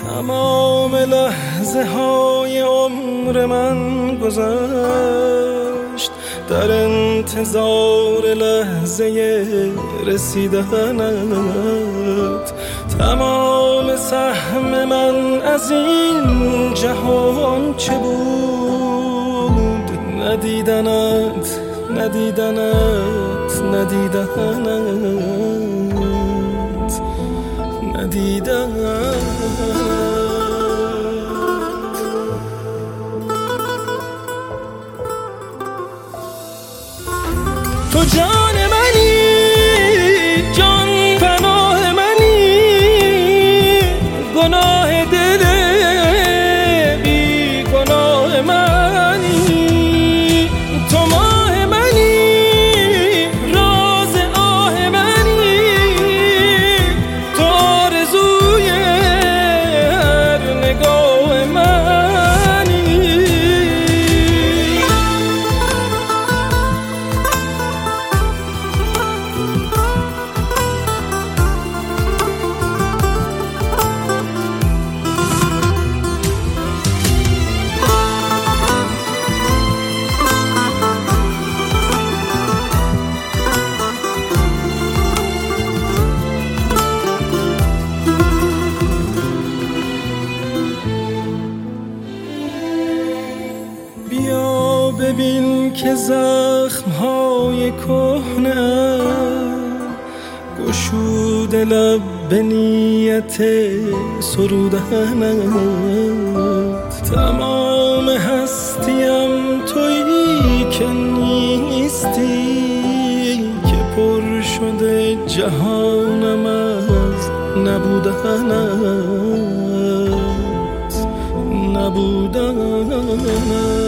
تمام لحظه های عمر من گذشت در انتظار لحظه رسیدنت. تمام سهم من از این جهان چه بود؟ ندیدنت ندیدنت ندیدنت ندیدنت. تو جان منی، جان پناه منی، گناه دل بی گناه منی. تو ماه منی، راز آه منی، تو آرزوی هر نگاه منی. بیا ببین که زخم‌های کهنه گشوده لب به نیت سرودنت. تمام هستیم تویی که نیستی، که پر شده جهانم از نبودنت.